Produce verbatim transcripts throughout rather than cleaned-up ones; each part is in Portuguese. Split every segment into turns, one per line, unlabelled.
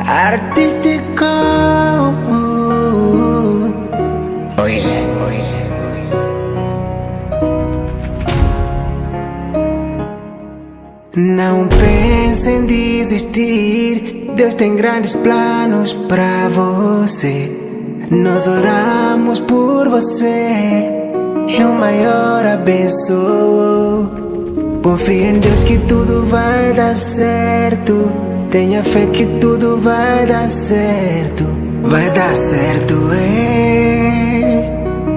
Artístico. Oh yeah, oh yeah, oh yeah. Não pense em desistir, Deus tem grandes planos pra você. Nós oramos por você e o maior abençoou. Confia em Deus que tudo vai dar certo. Tenha fé que tudo vai dar certo. Vai dar certo, é.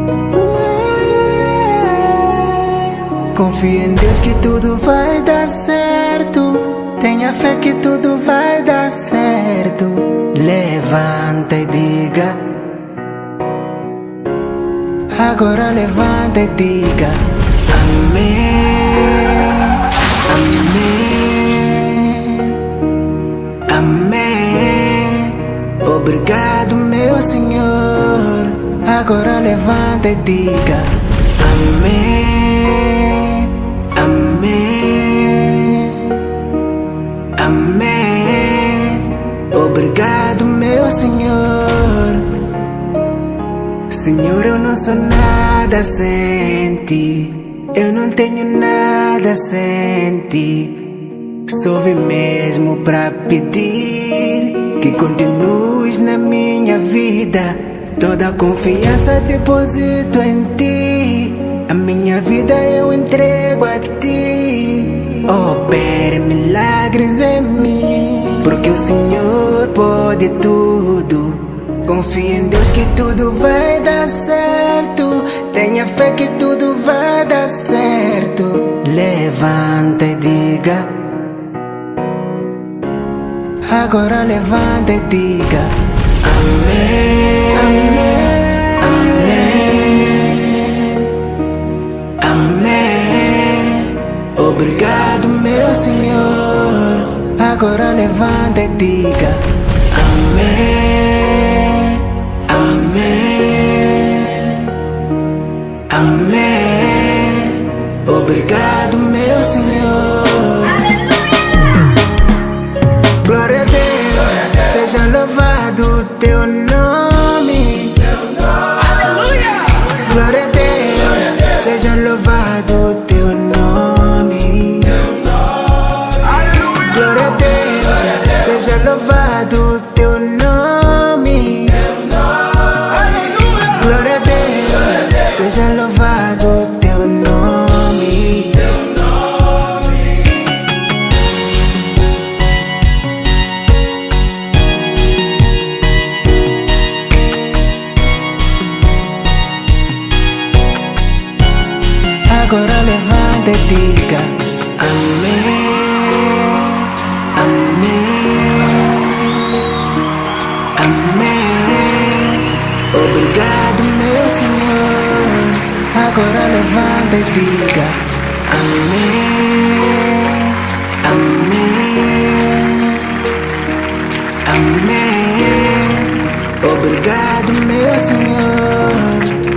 Confia em Deus que tudo vai dar certo. Tenha fé que tudo vai dar certo. Levanta e diga. Agora levanta e diga amém, amém, amém. Obrigado, meu Senhor. Agora levanta e diga amém, amém, amém. Obrigado, meu Senhor. Senhor, eu não sou nada sem ti. Eu não tenho nada sem ti. Só vim mesmo pra pedir que continues na minha vida. Toda a confiança deposito em ti. A minha vida eu entrego a ti. Opere milagres em mim, porque o Senhor pode tudo. Confia em Deus que tudo vai dar certo. Tenha fé que tudo vai dar certo. Levanta e diga. Agora levanta e diga amém, amém, amém. Obrigado, meu Senhor. Agora levanta e diga amém, amém, amém. Obrigado, meu Senhor.
Aleluia!
Glória a Deus, seja louvado o teu nome.
Aleluia!
Glória a Deus, seja louvado o teu nome. Glória a Deus, seja louvado o teu nome. Glória a Deus, seja louvado o teu nome. Agora levanta e diga amém, amém, amém. Obrigado, meu Senhor. Agora levanta e diga amém, amém, amém. Obrigado, meu Senhor.